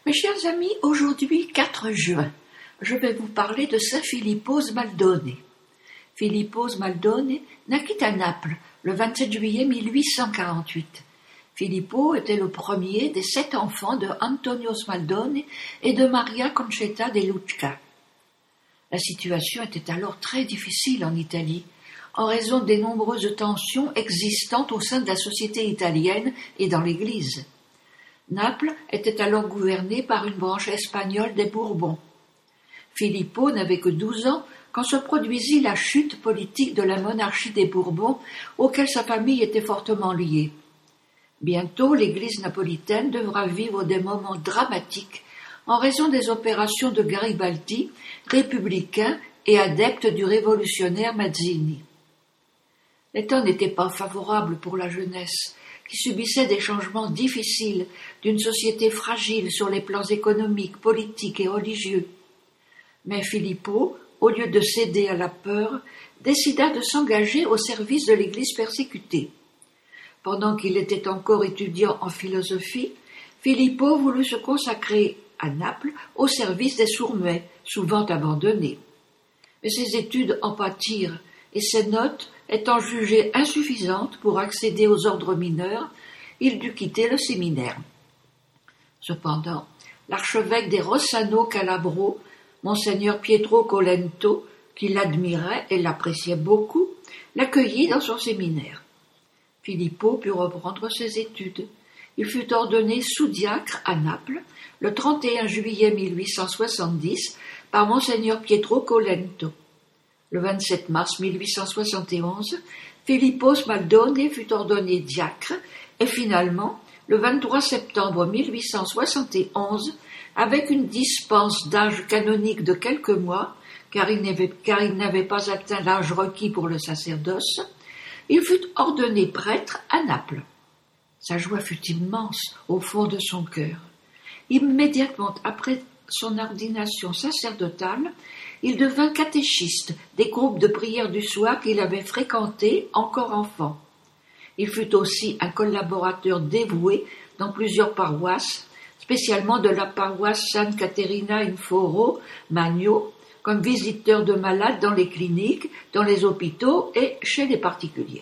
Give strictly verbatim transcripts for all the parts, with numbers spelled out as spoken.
Mes chers amis, aujourd'hui, quatre juin, je vais vous parler de Saint Filippo Smaldone. Filippo Smaldone naquit à Naples le vingt-sept juillet mille huit cent quarante-huit. Filippo était le premier des sept enfants de Antonio Smaldone et de Maria Concetta de Lucca. La situation était alors très difficile en Italie, en raison des nombreuses tensions existantes au sein de la société italienne et dans l'Église. Naples était alors gouvernée par une branche espagnole des Bourbons. Filippo n'avait que douze ans quand se produisit la chute politique de la monarchie des Bourbons, auquel sa famille était fortement liée. Bientôt, l'Église napolitaine devra vivre des moments dramatiques en raison des opérations de Garibaldi, républicain et adepte du révolutionnaire Mazzini. Les temps n'étaient pas favorables pour la jeunesse, qui subissait des changements difficiles d'une société fragile sur les plans économiques, politiques et religieux. Mais Filippo, au lieu de céder à la peur, décida de s'engager au service de l'Église persécutée. Pendant qu'il était encore étudiant en philosophie, Filippo voulut se consacrer à Naples au service des sourds-muets, souvent abandonnés. Mais ses études en pâtirent, et ses notes étant jugées insuffisantes pour accéder aux ordres mineurs, il dut quitter le séminaire. Cependant, l'archevêque des Rossano Calabro, monseigneur Pietro Colento, qui l'admirait et l'appréciait beaucoup, l'accueillit dans son séminaire. Filippo put reprendre ses études. Il fut ordonné sous-diacre à Naples le trente et un juillet mille huit cent soixante-dix par monseigneur Pietro Colento. Le vingt-sept mars mille huit cent soixante et onze, Filippo Smaldone fut ordonné diacre et finalement, le vingt-trois septembre mille huit cent soixante et onze, avec une dispense d'âge canonique de quelques mois, car il n'avait, car il n'avait pas atteint l'âge requis pour le sacerdoce, il fut ordonné prêtre à Naples. Sa joie fut immense au fond de son cœur. Immédiatement après son ordination sacerdotale, il devint catéchiste des groupes de prière du soir qu'il avait fréquentés encore enfant. Il fut aussi un collaborateur dévoué dans plusieurs paroisses, spécialement de la paroisse San Caterina in Foro, Magno, comme visiteur de malades dans les cliniques, dans les hôpitaux et chez les particuliers.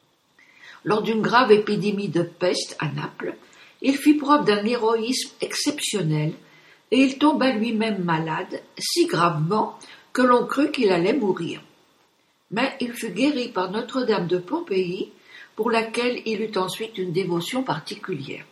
Lors d'une grave épidémie de peste à Naples, il fit preuve d'un héroïsme exceptionnel et il tomba lui-même malade, si gravement que l'on crut qu'il allait mourir. Mais il fut guéri par Notre-Dame de Pompéi, pour laquelle il eut ensuite une dévotion particulière.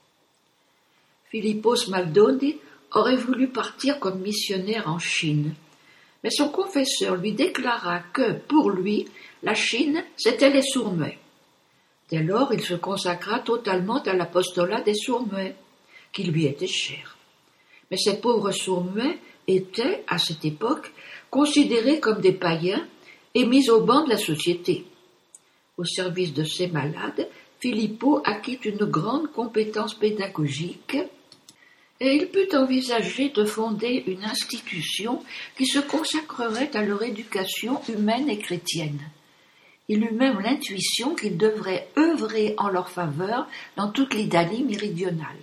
Filippo Smaldone aurait voulu partir comme missionnaire en Chine, mais son confesseur lui déclara que, pour lui, la Chine, c'était les sourds-muets. Dès lors, il se consacra totalement à l'apostolat des sourds-muets, qui lui était cher. Mais ces pauvres sourds-muets étaient, à cette époque, considérés comme des païens et mis au banc de la société. Au service de ces malades, Filippo acquit une grande compétence pédagogique et il put envisager de fonder une institution qui se consacrerait à leur éducation humaine et chrétienne. Il eut même l'intuition qu'il devrait œuvrer en leur faveur dans toute l'Italie méridionale.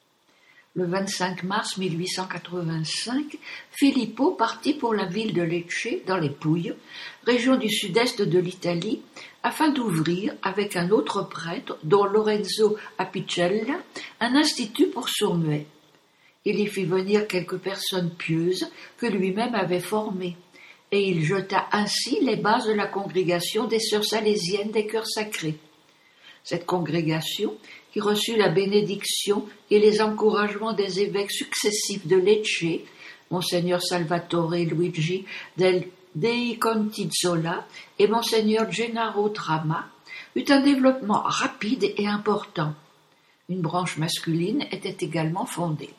Le vingt-cinq mars mille huit cent quatre-vingt-cinq, Filippo partit pour la ville de Lecce, dans les Pouilles, région du sud-est de l'Italie, afin d'ouvrir, avec un autre prêtre, dont Lorenzo Apicella, un institut pour sourds-muets. Il y fit venir quelques personnes pieuses que lui-même avait formées, et il jeta ainsi les bases de la congrégation des sœurs salésiennes des Cœurs Sacrés. Cette congrégation, qui reçut la bénédiction et les encouragements des évêques successifs de Lecce, Monseigneur Salvatore Luigi del Dei Contizola et Monseigneur Gennaro Trama, eut un développement rapide et important. Une branche masculine était également fondée.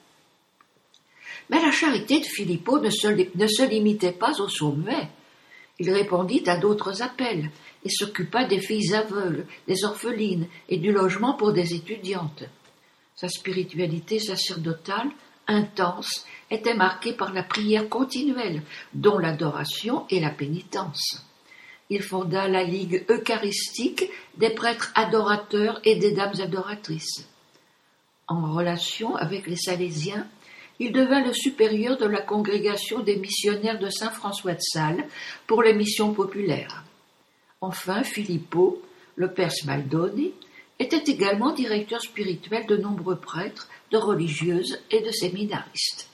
Mais la charité de Filippo ne se, ne se limitait pas aux sourds-muets. Il répondit à d'autres appels et s'occupa des filles aveugles, des orphelines et du logement pour des étudiantes. Sa spiritualité sacerdotale, intense, était marquée par la prière continuelle, dont l'adoration et la pénitence. Il fonda la Ligue eucharistique des prêtres adorateurs et des dames adoratrices. En relation avec les Salésiens, il devint le supérieur de la congrégation des missionnaires de Saint-François de Sales pour les missions populaires. Enfin, Filippo, le père Smaldoni, était également directeur spirituel de nombreux prêtres, de religieuses et de séminaristes.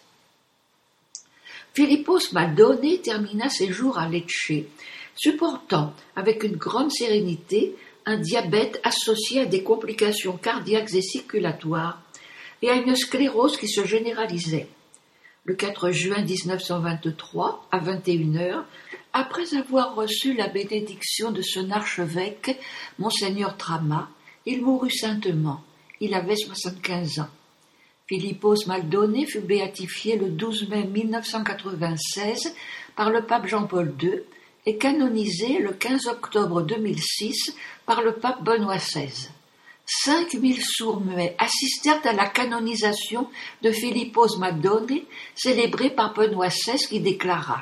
Filippo Smaldoni termina ses jours à Lecce, supportant avec une grande sérénité un diabète associé à des complications cardiaques et circulatoires et à une sclérose qui se généralisait. Le quatre juin mille neuf cent vingt-trois, à vingt et une heures, après avoir reçu la bénédiction de son archevêque, Monseigneur Trama, il mourut saintement. Il avait soixante-quinze ans. Filippo Smaldoni fut béatifié le douze mai mille neuf cent quatre-vingt-seize par le pape Jean-Paul deux et canonisé le quinze octobre deux mille six par le pape Benoît seize. Cinq mille sourds-muets assistèrent à la canonisation de Filippo Smaldoni, célébrée par Benoît seize, qui déclara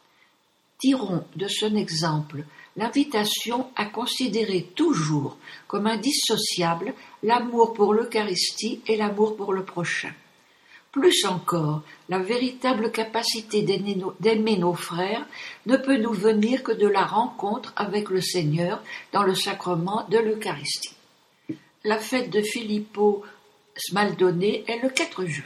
« Tirons de son exemple l'invitation à considérer toujours comme indissociable l'amour pour l'Eucharistie et l'amour pour le prochain. Plus encore, la véritable capacité d'aimer nos frères ne peut nous venir que de la rencontre avec le Seigneur dans le sacrement de l'Eucharistie. » La fête de Filippo Smaldoni est le quatre juin.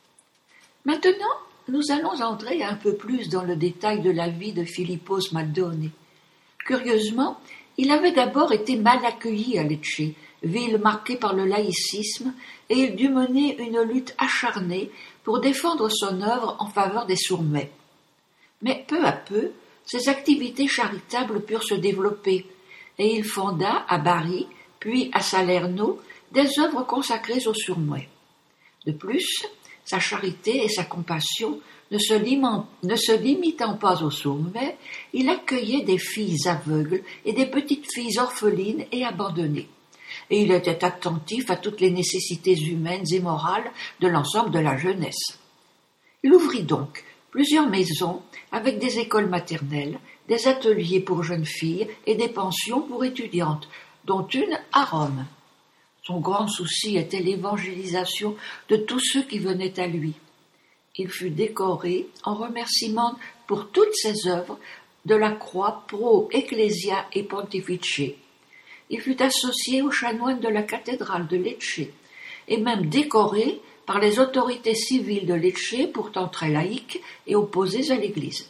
Maintenant, nous allons entrer un peu plus dans le détail de la vie de Filippo Smaldoni. Curieusement, il avait d'abord été mal accueilli à Lecce, ville marquée par le laïcisme, et il dut mener une lutte acharnée pour défendre son œuvre en faveur des sourds-muets. Mais peu à peu, ses activités charitables purent se développer, et il fonda à Bari, puis à Salerno, des œuvres consacrées aux sourds-muets. De plus, sa charité et sa compassion ne se, limitant, ne se limitant pas aux sourds-muets, il accueillait des filles aveugles et des petites filles orphelines et abandonnées. Et il était attentif à toutes les nécessités humaines et morales de l'ensemble de la jeunesse. Il ouvrit donc plusieurs maisons avec des écoles maternelles, des ateliers pour jeunes filles et des pensions pour étudiantes, dont une à Rome. Son grand souci était l'évangélisation de tous ceux qui venaient à lui. Il fut décoré, en remerciement pour toutes ses œuvres, de la croix Pro Ecclesia et Pontifice. Il fut associé aux chanoines de la cathédrale de Lecce, et même décoré par les autorités civiles de Lecce, pourtant très laïques et opposées à l'Église.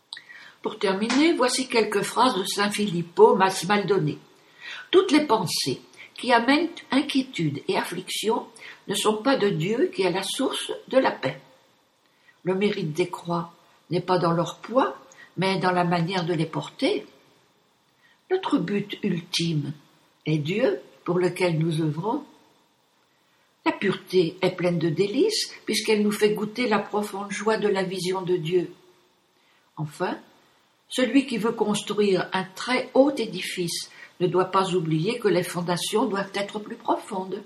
Pour terminer, voici quelques phrases de saint Filippo Smaldoni. Toutes les pensées qui amènent inquiétude et affliction ne sont pas de Dieu qui est la source de la paix. Le mérite des croix n'est pas dans leur poids, mais dans la manière de les porter. Notre but ultime est Dieu, pour lequel nous œuvrons. La pureté est pleine de délices, puisqu'elle nous fait goûter la profonde joie de la vision de Dieu. Enfin, celui qui veut construire un très haut édifice ne doit pas oublier que les fondations doivent être plus profondes.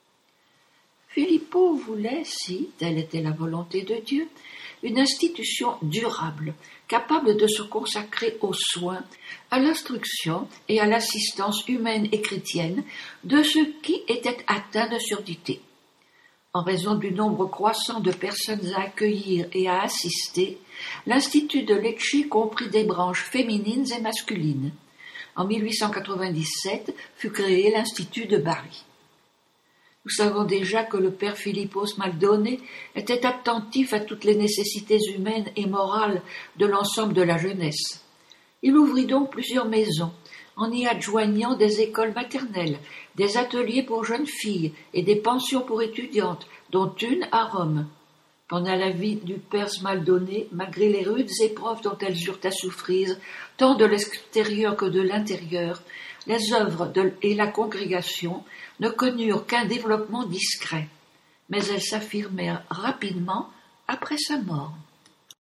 Filippo voulait, si telle était la volonté de Dieu, une institution durable, capable de se consacrer aux soins, à l'instruction et à l'assistance humaine et chrétienne de ceux qui étaient atteints de surdité. En raison du nombre croissant de personnes à accueillir et à assister, l'Institut de Lecce comprit des branches féminines et masculines. En mille huit cent quatre-vingt-dix-sept fut créé l'Institut de Bari. Nous savons déjà que le père Filippo Smaldoni était attentif à toutes les nécessités humaines et morales de l'ensemble de la jeunesse. Il ouvrit donc plusieurs maisons, en y adjoignant des écoles maternelles, des ateliers pour jeunes filles et des pensions pour étudiantes, dont une à Rome. Pendant la vie du père Smaldoni, malgré les rudes épreuves dont elles eurent à souffrir, tant de l'extérieur que de l'intérieur, les œuvres de, et la congrégation ne connurent qu'un développement discret, mais elles s'affirmèrent rapidement après sa mort.